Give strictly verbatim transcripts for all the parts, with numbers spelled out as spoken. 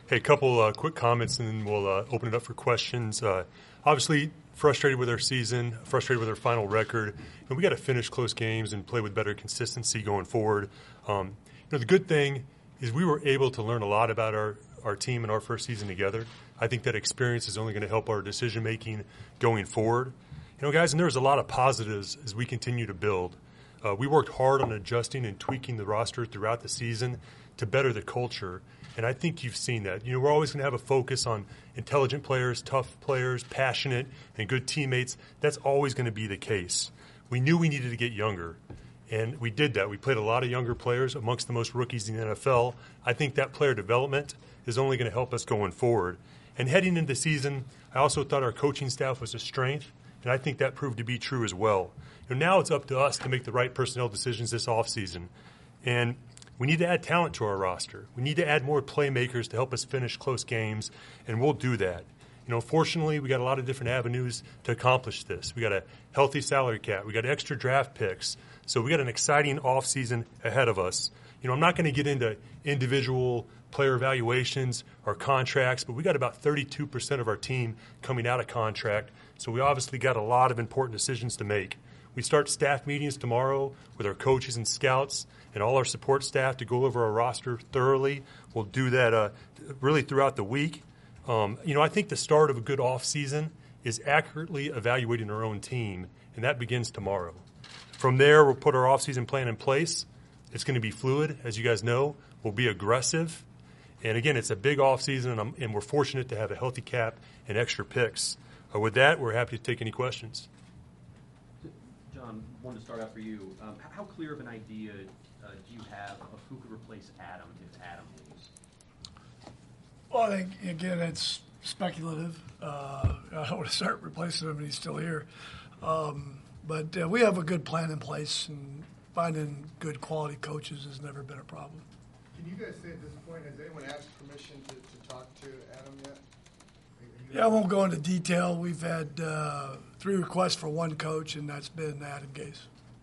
Hey, a couple uh, quick comments, and then we'll uh, open it up for questions. Uh, obviously, frustrated with our season, frustrated with our final record, and we got to finish close games and play with better consistency going forward. Um, you know, the good thing is we were able to learn a lot about our, our team in our first season together. I think that experience is only going to help our decision making going forward. You know, guys, and there's a lot of positives as we continue to build. Uh, we worked hard on adjusting and tweaking the roster throughout the season to better the culture, and I think you've seen that. You know, we're always going to have a focus on intelligent players, tough players, passionate, and good teammates. That's always going to be the case. We knew we needed to get younger, and we did that. We played a lot of younger players, amongst the most rookies in the N F L. I think that player development is only going to help us going forward. And heading into the season, I also thought our coaching staff was a strength, and I think that proved to be true as well. You know, now it's up to us to make the right personnel decisions this offseason. And we need to add talent to our roster. We need to add more playmakers to help us finish close games, and we'll do that. You know, fortunately, we got a lot of different avenues to accomplish this. We got a healthy salary cap. We got extra draft picks. So we got an exciting offseason ahead of us. You know, I'm not going to get into individual player evaluations or contracts, but we got about thirty-two percent of our team coming out of contract. So we obviously got a lot of important decisions to make. We start staff meetings tomorrow with our coaches and scouts and all our support staff to go over our roster thoroughly. We'll do that uh, really throughout the week. Um, you know, I think the start of a good off season is accurately evaluating our own team, and that begins tomorrow. From there, we'll put our off-season plan in place. It's going to be fluid, as you guys know. We'll be aggressive. And, again, it's a big off-season, and, I'm, and we're fortunate to have a healthy cap and extra picks. Uh, with that, we're happy to take any questions. John, I wanted to start out for you. Um, how clear of an idea uh, do you have of who could replace Adam if Adam leaves? Well, I think, again, it's speculative. Uh, I don't want to start replacing him when he's still here. Um, but uh, we have a good plan in place, and finding good quality coaches has never been a problem. Can you guys say at this point, has anyone asked permission to, to talk to Adam yet? Yeah, I won't go into detail. We've had uh, three requests for one coach, and that's been Adam Gase.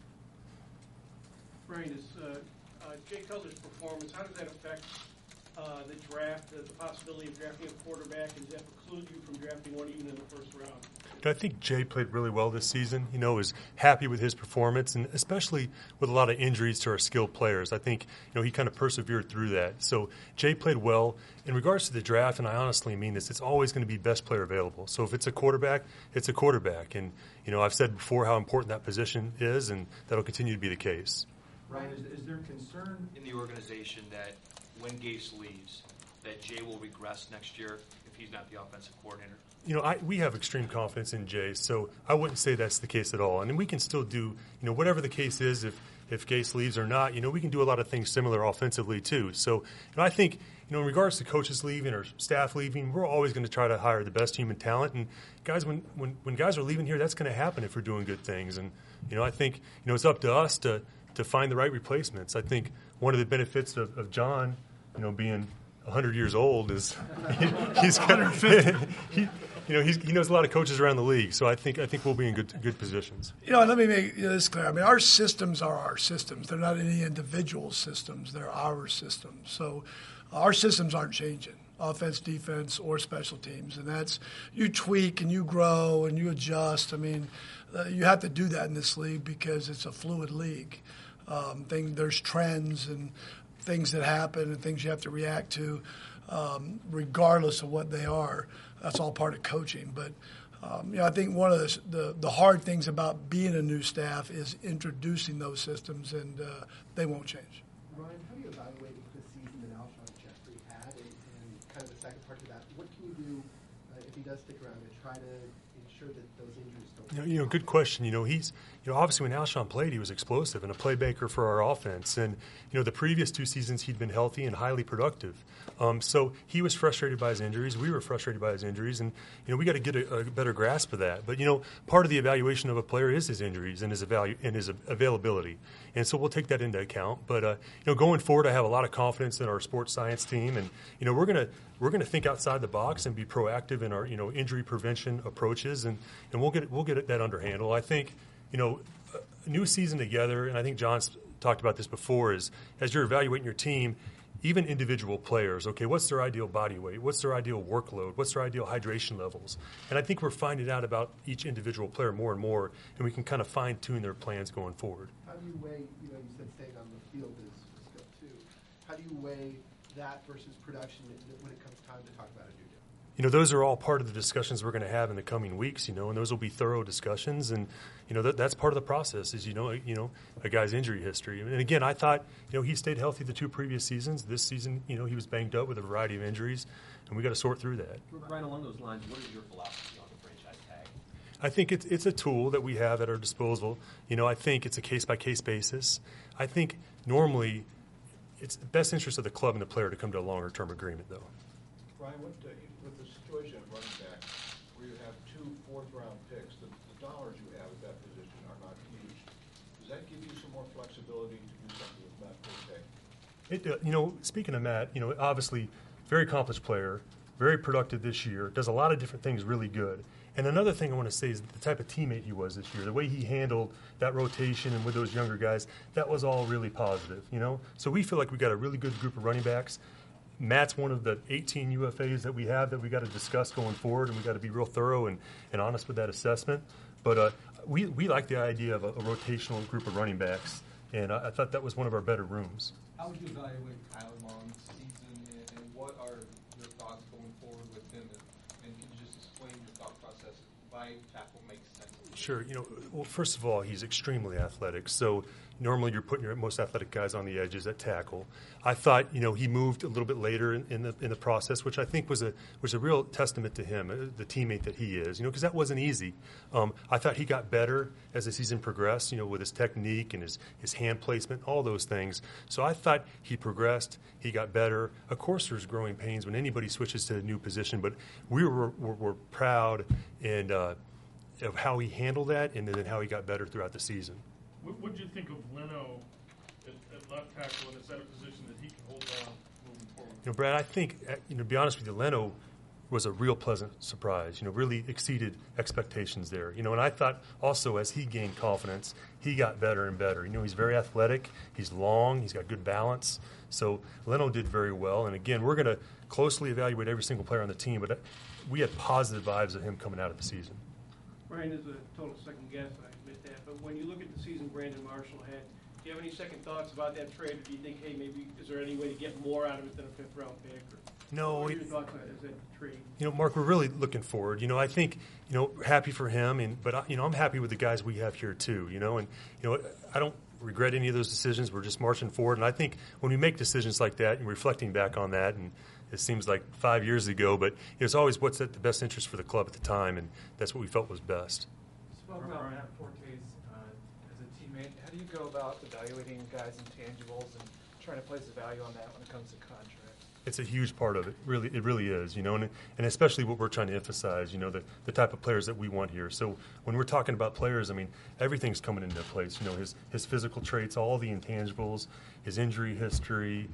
Brian, is uh, uh, Jay Cutler's performance, how does that affect uh, the draft, uh, the possibility of drafting a quarterback, and does that preclude you from drafting one even in the first round? I think Jay played really well this season. You know, was happy with his performance, and especially with a lot of injuries to our skilled players. I think, you know, he kind of persevered through that. So Jay played well. In regards to the draft, and I honestly mean this, it's always going to be best player available. So if it's a quarterback, it's a quarterback. And, you know, I've said before how important that position is, and that'll continue to be the case. Ryan, is, is there concern in the organization that when Gase leaves, that Jay will regress next year if he's not the offensive coordinator? You know, I, we have extreme confidence in Jay, so I wouldn't say that's the case at all. And we can still do, you know, whatever the case is, if, if Gase leaves or not, you know, we can do a lot of things similar offensively too. So, you know, I think, you know, in regards to coaches leaving or staff leaving, we're always going to try to hire the best human talent. And guys, when, when, when guys are leaving here, that's going to happen if we're doing good things. And, you know, I think, you know, it's up to us to, to find the right replacements. I think one of the benefits of, of John, you know, being one hundred years old is he, he's kind of he, you know he's, he knows a lot of coaches around the league, so I think I think we'll be in good good positions. You know, let me make this clear. I mean, our systems are our systems. They're not any individual systems. They're our systems. So our systems aren't changing, offense, defense, or special teams. And that's you tweak and you grow and you adjust. I mean, uh, you have to do that in this league because it's a fluid league. Um, thing, there's trends and things that happen and things you have to react to, um, regardless of what they are. That's all part of coaching. But um, you know, I think one of the, the the hard things about being a new staff is introducing those systems, and uh, they won't change. Ryan, how do you evaluate the season that Alshon Jeffrey had, and, and kind of the second part to that? What can you do uh, if he does stick around to try to ensure that those injuries don't? You know, you know, good question. You know, he's, you know, obviously when Alshon played, he was explosive and a playmaker for our offense. And, you know, the previous two seasons he'd been healthy and highly productive. Um, so he was frustrated by his injuries. We were frustrated by his injuries. And, you know, we got to get a, a better grasp of that. But, you know, part of the evaluation of a player is his injuries and his, evalu- and his availability. And so we'll take that into account. But, uh, you know, going forward, I have a lot of confidence in our sports science team. And, you know, we're going to we're going to think outside the box and be proactive in our, you know, injury prevention approaches. And, and we'll get we'll get that under handle. I think, you know, a new season together, and I think John's talked about this before, is as you're evaluating your team, even individual players, okay, what's their ideal body weight? What's their ideal workload? What's their ideal hydration levels? And I think we're finding out about each individual player more and more, and we can kind of fine-tune their plans going forward. How do you weigh, you know, you said staying on the field is is skill too. How do you weigh that versus production when it comes time to talk about a new deal? You know, those are all part of the discussions we're going to have in the coming weeks, you know, and those will be thorough discussions. And, you know, that, that's part of the process is, you know, you know, a guy's injury history. And again, I thought, you know, he stayed healthy the two previous seasons. This season, you know, he was banged up with a variety of injuries, and we got to sort through that. Ryan, along those lines, what is your philosophy on the franchise tag? I think it's, it's a tool that we have at our disposal. You know, I think it's a case-by-case basis. I think normally it's the best interest of the club and the player to come to a longer-term agreement, though. Ryan, what, uh, with the situation at running back, where you have two fourth-round picks, the, the dollars you have at that position are not huge. Does that give you some more flexibility to do something with Matt Forte? It, uh, you know, speaking of Matt, you know, obviously very accomplished player, very productive this year, does a lot of different things really good. And another thing I want to say is the type of teammate he was this year, the way he handled that rotation and with those younger guys, that was all really positive, you know. So we feel like we got a really good group of running backs. Matt's one of the eighteen U F As that we have that we got to discuss going forward, and we got to be real thorough and, and honest with that assessment. But uh, we we like the idea of a, a rotational group of running backs, and I, I thought that was one of our better rooms. How would you evaluate Tyler Long's season, and, and what are your thoughts going forward with him? And, and can you just explain your thought process why tackle makes sense? Sure. You know, well, first of all, he's extremely athletic. So normally you're putting your most athletic guys on the edges at tackle. I thought, you know, he moved a little bit later in, in the in the process, which I think was a was a real testament to him, uh, the teammate that he is. You know, because that wasn't easy. Um, I thought he got better as the season progressed. You know, with his technique and his his hand placement, all those things. So I thought he progressed. He got better. Of course, there's growing pains when anybody switches to a new position, but we were were, were proud and. Uh, of how he handled that and then how he got better throughout the season. What did you think of Leno at, at left tackle, and is that a position that he can hold down moving forward? You know, Brad, I think, you know, to be honest with you, Leno was a real pleasant surprise, you know, really exceeded expectations there. You know, and I thought also as he gained confidence, he got better and better. You know, he's very athletic, he's long, he's got good balance. So Leno did very well. And again, we're going to closely evaluate every single player on the team, but we had positive vibes of him coming out of the season. Ryan is a total second guess, I admit that. But when you look at the season Brandon Marshall had, do you have any second thoughts about that trade? Or do you think, hey, maybe is there any way to get more out of it than a fifth round pick? Or no. What are it, your thoughts on that, that trade? You know, Mark, we're really looking forward. You know, I think, you know, happy for him, and but, I, you know, I'm happy with the guys we have here too, you know, and, you know, I don't regret any of those decisions. We're just marching forward. And I think when we make decisions like that and reflecting back on that, and it seems like five years ago, but it's always what's at the best interest for the club at the time, and that's what we felt was best. Spoke about Matt Forte's uh, as a teammate. How do you go about evaluating guys' intangibles and trying to place a value on that when it comes to contracts? It's a huge part of it. Really, it really is. You know, and and especially what we're trying to emphasize. You know, the the type of players that we want here. So when we're talking about players, I mean, everything's coming into place. You know, his his physical traits, all the intangibles, his injury history,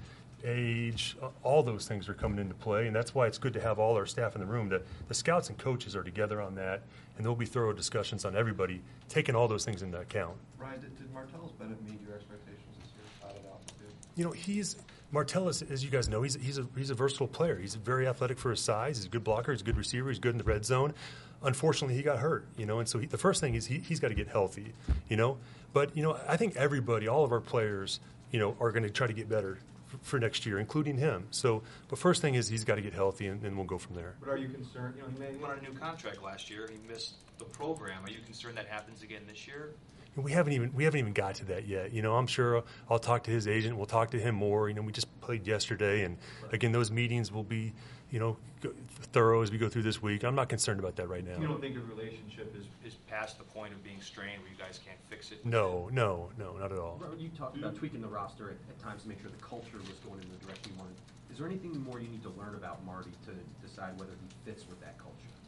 age, all those things are coming into play, and that's why it's good to have all our staff in the room. That the scouts and coaches are together on that, and there'll be thorough discussions on everybody taking all those things into account. Ryan, did, did Martellus Bennett meet your expectations this year? Out of altitude? You know, he's Martellus, as you guys know, he's he's a he's a versatile player. He's very athletic for his size. He's a good blocker. He's a good receiver. He's good in the red zone. Unfortunately, he got hurt. You know, and so he, the first thing is he he's got to get healthy. You know, but you know, I think everybody, all of our players, you know, are going to try to get better for next year, including him. So, but first thing is he's got to get healthy, and then we'll go from there. But are you concerned? You know, he, may, he went on a new contract last year. He missed the program. Are you concerned that happens again this year? And we haven't even we haven't even got to that yet. You know, I'm sure I'll talk to his agent. We'll talk to him more. You know, we just played yesterday, and right. again, those meetings will be, you know, thorough as we go through this week. I'm not concerned about that right now. You don't think the relationship is, is past the point of being strained where you guys can't fix it? No, no, no, not at all. Robert, you talked about tweaking the roster at, at times to make sure the culture was going in the direction you wanted. Is there anything more you need to learn about Marty to decide whether he fits with that culture?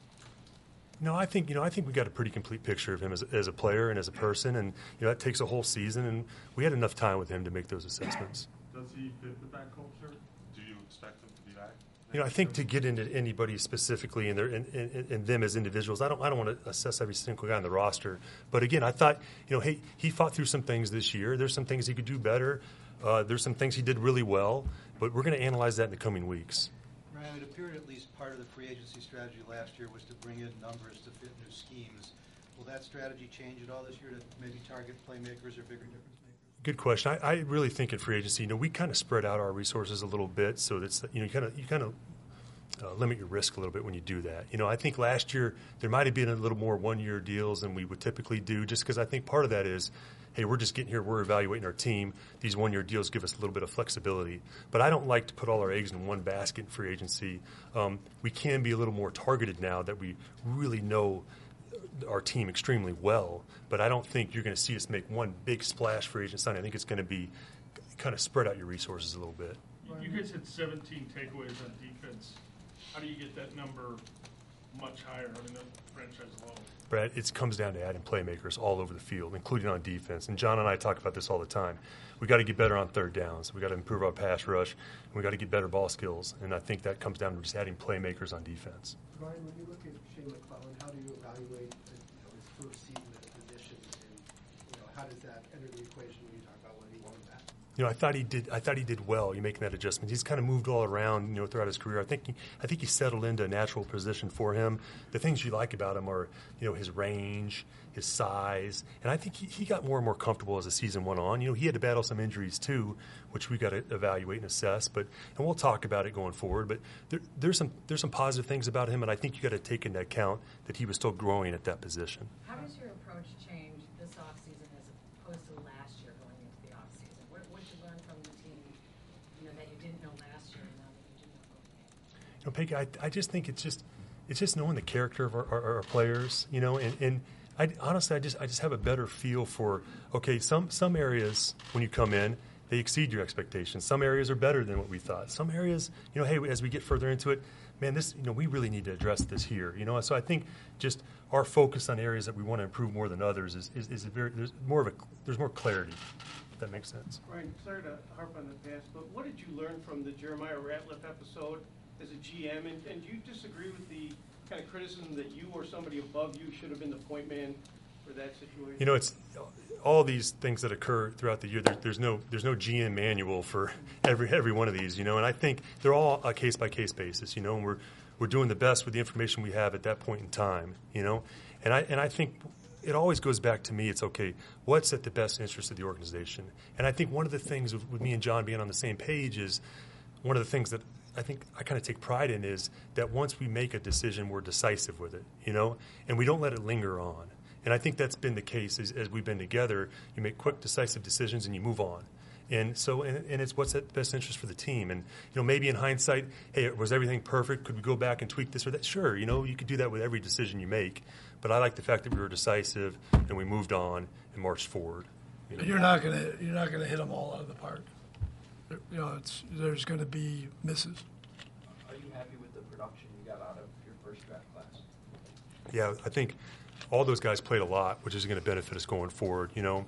No, I think you know. I think we got a pretty complete picture of him as a, as a player and as a person, and you know that takes a whole season, and we had enough time with him to make those assessments. Does he fit with that culture? Do you expect him to be back You know, I think to get into anybody specifically and, their, and, and, and them as individuals, I don't I don't want to assess every single guy on the roster. But again, I thought, you know, hey, he fought through some things this year. There's some things he could do better. Uh, there's some things he did really well. But we're going to analyze that in the coming weeks. Ryan, it appeared at least part of the free agency strategy last year was to bring in numbers to fit new schemes. Will that strategy change at all this year to maybe target playmakers or bigger difference makers? Good question. I, I really think in free agency, you know, we kind of spread out our resources a little bit, so that's, you know, you kind of you kind of uh, limit your risk a little bit when you do that. You know, I think last year there might have been a little more one-year deals than we would typically do, just because I think part of that is, hey, we're just getting here, we're evaluating our team. These one-year deals give us a little bit of flexibility. But I don't like to put all our eggs in one basket in free agency. Um, we can be a little more targeted now that we really know our team extremely well. But I don't think you're going to see us make one big splash free agent signing. I think it's going to be kind of spread out your resources a little bit. You guys had seventeen takeaways on defense. How do you get that number much higher? I mean, the franchise low. Brad, it comes down to adding playmakers all over the field, including on defense. And John and I talk about this all the time. We got to get better on third downs. We got to improve our pass rush. And we got to get better ball skills. And I think that comes down to just adding playmakers on defense. Ryan, when you look at Shane McClellan, how do you evaluate uh, you know, his first season at the position, and you know, how does that enter the equation when you talk about when he won that? You know, I thought he did. I thought he did well. You making that adjustment. He's kind of moved all around, you know, throughout his career. I think. He, I think he settled into a natural position for him. The things you like about him are, you know, his range, his size, and I think he, he got more and more comfortable as the season went on. You know, he had to battle some injuries too, which we got to evaluate and assess. But and we'll talk about it going forward. But there, there's some there's some positive things about him, and I think you got to take into account that he was still growing at that position. How does your approach change this offseason as opposed to last year going into the offseason? What what did you learn from the team, you know, that you didn't know last year and now that you do know? You know, Peggy, I, I just think it's just it's just knowing the character of our, our, our players, you know, and, and I honestly I just I just have a better feel for, okay, some some areas when you come in, they exceed your expectations. Some areas are better than what we thought. Some areas, you know, hey, as we get further into it, man, this, you know, we really need to address this here, you know. So I think just our focus on areas that we want to improve more than others is is, is a very there's more of a there's more clarity. If that makes sense. Ryan, sorry to harp on the past, but what did you learn from the Jeremiah Ratliff episode as a G M? And, and do you disagree with the kind of criticism that you or somebody above you should have been the point man for that situation? You know, it's all these things that occur throughout the year. There, there's no there's no G M manual for every every one of these, you know. And I think they're all a case by case basis, you know. And we're we're doing the best with the information we have at that point in time, you know. And I and I think it always goes back to me. It's okay. What's at the best interest of the organization? And I think one of the things with, with me and John being on the same page is one of the things that I think I kind of take pride in is that once we make a decision, we're decisive with it, you know, and we don't let it linger on. And I think that's been the case as, as we've been together. You make quick, decisive decisions and you move on. And so, and, and it's what's at the best interest for the team. And, you know, maybe in hindsight, hey, was everything perfect? Could we go back and tweak this or that? Sure, you know, you could do that with every decision you make. But I like the fact that we were decisive and we moved on and marched forward. You know? You're not gonna you're not gonna hit them all out of the park. You know, it's there's going to be misses. Are you happy with the production you got out of your first draft class? Yeah, I think all those guys played a lot, which is going to benefit us going forward, you know.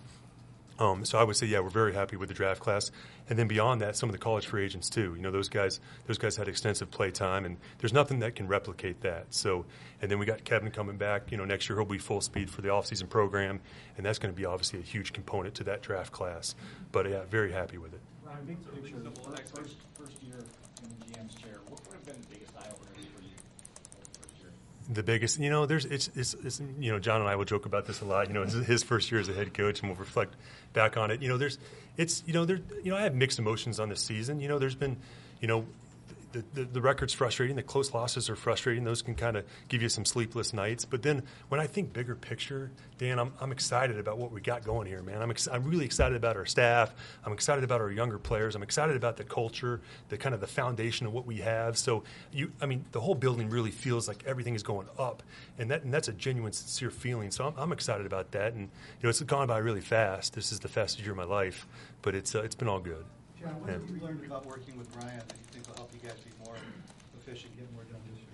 Um, so I would say, yeah, we're very happy with the draft class. And then beyond that, some of the college free agents too. You know, those guys those guys had extensive play time, and there's nothing that can replicate that. So, and then we got Kevin coming back. You know, next year he'll be full speed for the offseason program, and that's going to be obviously a huge component to that draft class. But, yeah, very happy with it. Ryan, big picture, first, first year in the G M's chair, what would have been the biggest eye-openers for you first year? The biggest, you know, there's it's, it's it's you know, John and I will joke about this a lot. You know, it's his first year as a head coach, and we'll reflect back on it. You know, there's it's you know there you know I have mixed emotions on this season. You know, there's been, you know, the the, the record's frustrating. The close losses are frustrating. Those can kind of give you some sleepless nights. But then when I think bigger picture, Dan, I'm I'm excited about what we got going here, man. I'm ex- I'm really excited about our staff. I'm excited about our younger players. I'm excited about the culture, the kind of the foundation of what we have. So you, I mean, the whole building really feels like everything is going up, and that and that's a genuine, sincere feeling. So I'm, I'm excited about that. And you know, it's gone by really fast. This is the fastest year of my life, but it's uh, it's been all good. John, what yeah. have you learned about working with Ryan that you think will help you guys be more efficient, get more done this year?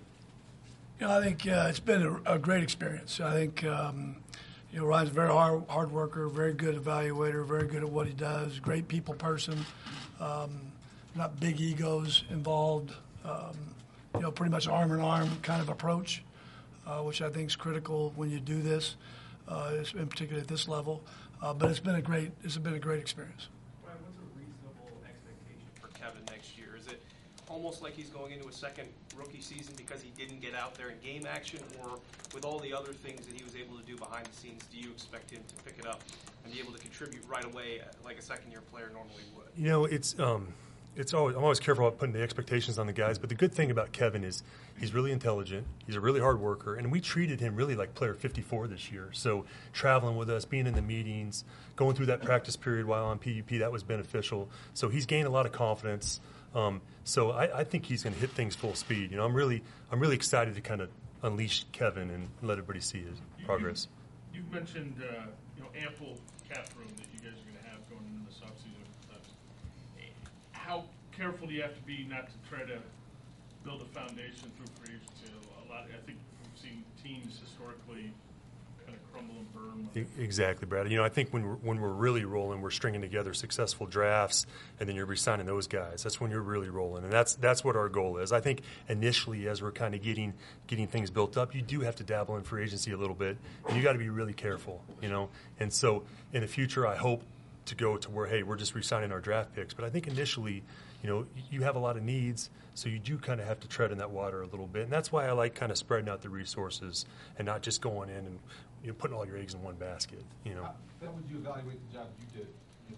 You know, I think uh, it's been a, a great experience. I think, um, you know, Ryan's a very hard, hard worker, very good evaluator, very good at what he does, great people person, um, not big egos involved. um, you know, pretty much arm in arm kind of approach, uh, which I think is critical when you do this, uh, in particular at this level. Uh, but it's been a great, it's been a great experience. Brian, what's a reasonable expectation for Kevin next year? Is it almost like he's going into a second rookie season because he didn't get out there in game action, or with all the other things that he was able to do behind the scenes, do you expect him to pick it up and be able to contribute right away like a second-year player normally would? You know, it's um, it's always I'm always careful about putting the expectations on the guys. But the good thing about Kevin is he's really intelligent. He's a really hard worker, and we treated him really like player fifty-four this year. So traveling with us, being in the meetings, going through that practice period while on P U P, that was beneficial. So he's gained a lot of confidence. Um, so I, I think he's going to hit things full speed. You know, I'm really I'm really excited to kind of unleash Kevin and let everybody see his progress. You, you mentioned uh, you know ample cap room that you guys are going to have going into this offseason. Uh, how careful do you have to be not to try to build a foundation through free agency? A lot, I think we've seen teams historically kind of crumble and burn. E- Exactly, Brad. You know, I think when we're, when we're really rolling, we're stringing together successful drafts, and then you're re-signing those guys. That's when you're really rolling, and that's that's what our goal is. I think initially, as we're kind of getting getting things built up, you do have to dabble in free agency a little bit, and you got to be really careful. You know, and so in the future, I hope to go to where, hey, we're just re-signing our draft picks. But I think initially, you know, you have a lot of needs, so you do kind of have to tread in that water a little bit. And that's why I like kind of spreading out the resources and not just going in and, you know, putting all your eggs in one basket, you know. How, how would you evaluate the job you did in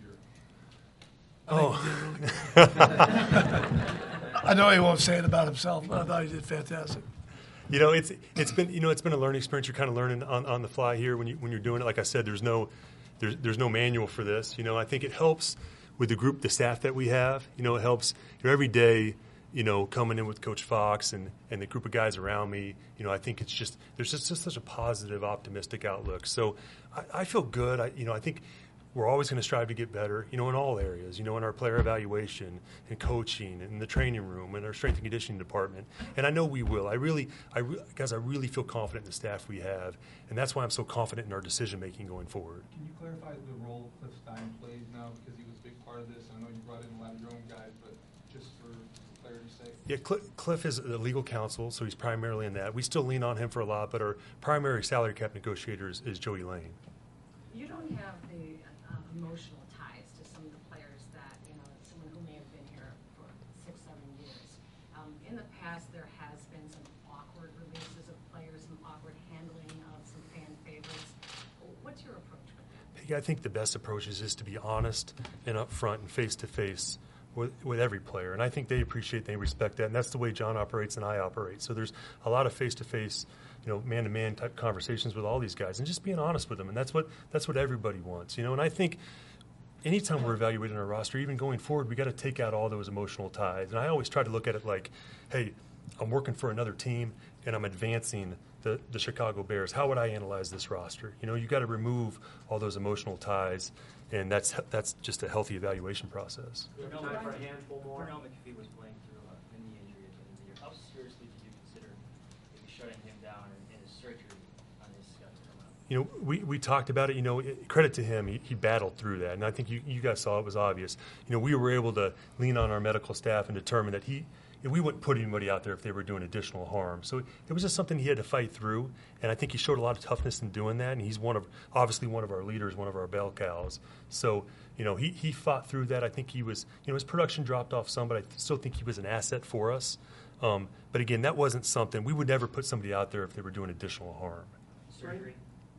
your first year? Oh. I know he won't say it about himself, but I thought he did fantastic. You know, it's it's been you know it's been a learning experience. You're kind of learning on, on the fly here when you when you're doing it. Like I said, there's no there's there's no manual for this. You know, I think it helps with the group, the staff that we have. You know, it helps. You know, every day, you know, coming in with Coach Fox and, and the group of guys around me. You know, I think it's just there's just, just such a positive, optimistic outlook. So I, I feel good. I you know I think. We're always going to strive to get better, you know, in all areas, you know, in our player evaluation and coaching and in the training room and our strength and conditioning department. And I know we will. I really, I re- guys, I really feel confident in the staff we have, and that's why I'm so confident in our decision-making going forward. Can you clarify the role Cliff Stein plays now, because he was a big part of this? I know you brought in a lot of your own guys, but just for clarity's sake. Yeah, Cl- Cliff is the legal counsel, so he's primarily in that. We still lean on him for a lot, but our primary salary cap negotiator is, is Joey Lane. You don't have the uh, emotional ties to some of the players that, you know, someone who may have been here for six, seven years. Um, in the past, there has been some awkward releases of players, some awkward handling of some fan favorites. What's your approach with that? Peggy, I think the best approach is just to be honest and upfront and face-to-face with, with every player. And I think they appreciate, they respect that. And that's the way John operates and I operate. So there's a lot of face-to-face, you know, man-to-man type conversations with all these guys, and just being honest with them, and that's what that's what everybody wants, you know. And I think anytime we're evaluating our roster, even going forward, we got to take out all those emotional ties. And I always try to look at it like, hey, I'm working for another team, and I'm advancing the the Chicago Bears. How would I analyze this roster? You know, you got to remove all those emotional ties, and that's that's just a healthy evaluation process. Time for a handful more. Darnell McAfee was playing through a knee injury at the end of the year. How seriously did you consider maybe shutting him down and, and his surgery on his schedule coming up? You know, we, we talked about it. You know, credit to him. He, he battled through that. And I think you, you guys saw it was obvious. You know, we were able to lean on our medical staff and determine that he, we wouldn't put anybody out there if they were doing additional harm. So it was just something he had to fight through. And I think he showed a lot of toughness in doing that. And he's one of, obviously one of our leaders, one of our bell cows. So, you know, he, he fought through that. I think he was, you know, his production dropped off some, but I still think he was an asset for us. Um, but again, that wasn't something, we would never put somebody out there if they were doing additional harm. Surgery?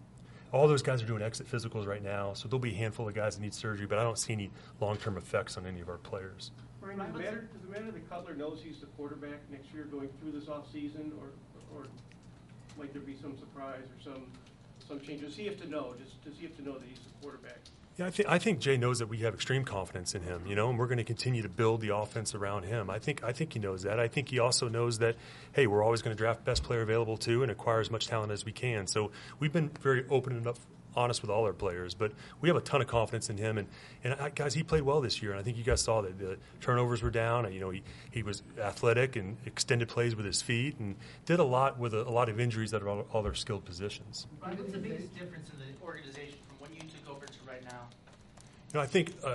All those guys are doing exit physicals right now, so there'll be a handful of guys that need surgery, but I don't see any long-term effects on any of our players. Brian, does it matter, does it matter that Cutler knows he's the quarterback next year going through this offseason, or, or might there be some surprise or some some change? Does he have to know? Does, does he have to know that he's the quarterback? Yeah, I think I think Jay knows that we have extreme confidence in him, you know, and we're going to continue to build the offense around him. I think I think he knows that. I think he also knows that, hey, we're always going to draft best player available too and acquire as much talent as we can. So we've been very open and up, honest with all our players, but we have a ton of confidence in him. And, and I, guys, he played well this year, and I think you guys saw that the turnovers were down. And, you know, he, he was athletic and extended plays with his feet and did a lot with a, a lot of injuries that are all, all their skilled positions. Brian, what's the biggest difference in the organization from when you took over to right now? You know, I think uh,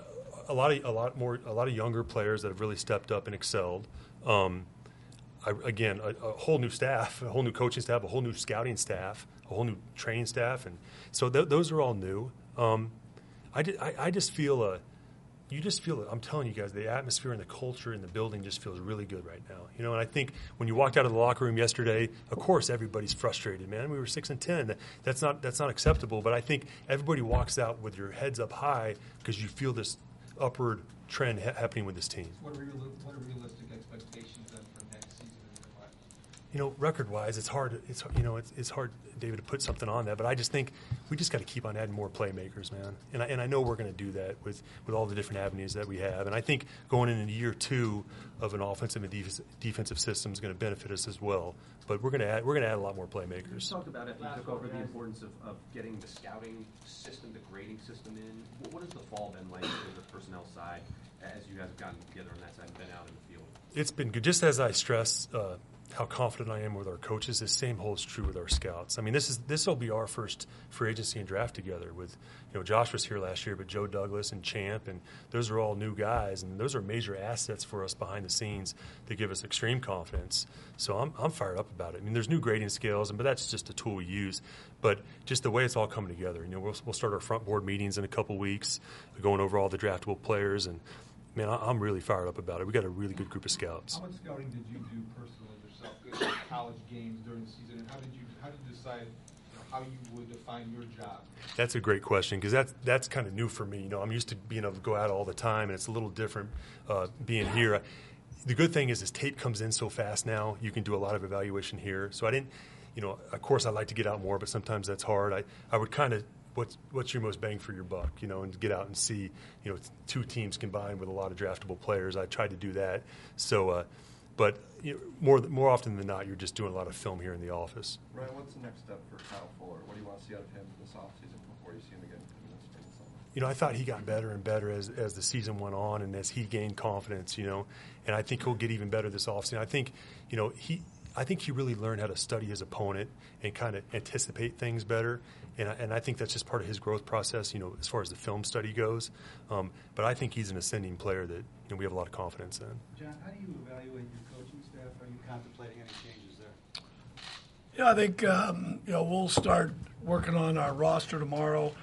a lot of a lot more a lot of younger players that have really stepped up and excelled. Um, I, again, a, a whole new staff, a whole new coaching staff, a whole new scouting staff, a whole new training staff, and so th- those are all new. Um, I, did, I, I just feel a, you just feel, I'm telling you guys, the atmosphere and the culture in the building just feels really good right now. You know, and I think when you walked out of the locker room yesterday, of course everybody's frustrated, man. We were six and ten. That's not that's not acceptable. But I think everybody walks out with your heads up high because you feel this upward trend ha- happening with this team. What are, real, what are realistic expectations then for next season in your mind? You know, record-wise, it's hard. It's you know, it's it's hard, David, to put something on that. But I just think we just got to keep on adding more playmakers, man. And I, and I know we're going to do that with, with all the different avenues that we have. And I think going into year two of an offensive and def- defensive system is going to benefit us as well. But we're going to add we're going to add a lot more playmakers. You talked about after you took over the importance of, of getting the scouting system, the grading system in. What has the fall been like on the personnel side as you guys have gotten together on that side and been out in the field? It's been good. Just as I stress uh, how confident I am with our coaches, the same holds true with our scouts. I mean, this is this will be our first free agency and draft together. With you know, Josh was here last year, but Joe Douglas and Champ, and those are all new guys, and those are major assets for us behind the scenes that give us extreme confidence. So I'm I'm fired up about it. I mean, there's new grading scales, and but that's just a tool we use. But just the way it's all coming together. You know, we'll we'll start our front board meetings in a couple weeks, going over all the draftable players, and man, I'm really fired up about it. We got a really good group of scouts. How much scouting did you do personally yourself, good at college games during the season, and how did you how did you decide you know, how you would define your job? That's a great question because that's that's kind of new for me. You know, I'm used to being able to go out all the time, and it's a little different uh, being here. The good thing is, as tape comes in so fast now, you can do a lot of evaluation here. So I didn't, you know, of course I like to get out more, but sometimes that's hard. I, I would kind of. What's what's your most bang for your buck, you know, and get out and see, you know, two teams combined with a lot of draftable players. I tried to do that. So, uh, but you know, more more often than not, you're just doing a lot of film here in the office. Ryan, what's the next step for Kyle Fuller? What do you want to see out of him this offseason before you see him again in the spring and summer? You know, I thought he got better and better as as the season went on and as he gained confidence, you know, and I think he'll get even better this offseason. I think, you know, he I think he really learned how to study his opponent and kind of anticipate things better. And I, and I think that's just part of his growth process, you know, as far as the film study goes. Um, but I think he's an ascending player that you know, we have a lot of confidence in. John, how do you evaluate your coaching staff? Are you contemplating any changes there? Yeah, I think um, you know we'll start working on our roster tomorrow.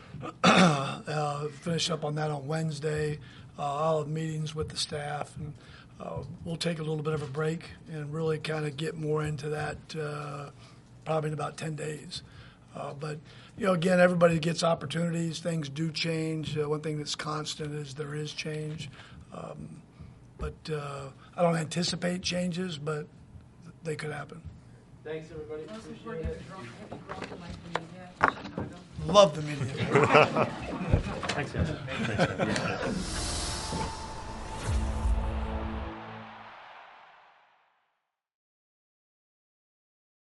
uh, finish up on that on Wednesday. Uh, I'll have meetings with the staff, and uh, we'll take a little bit of a break and really kind of get more into that uh, probably in about ten days. Uh, but, you know, again, everybody gets opportunities. Things do change. Uh, one thing that's constant is there is change. Um, but uh, I don't anticipate changes, but they could happen. Thanks, everybody. Appreciate it. Love the media. Thanks, guys. Thanks, guys.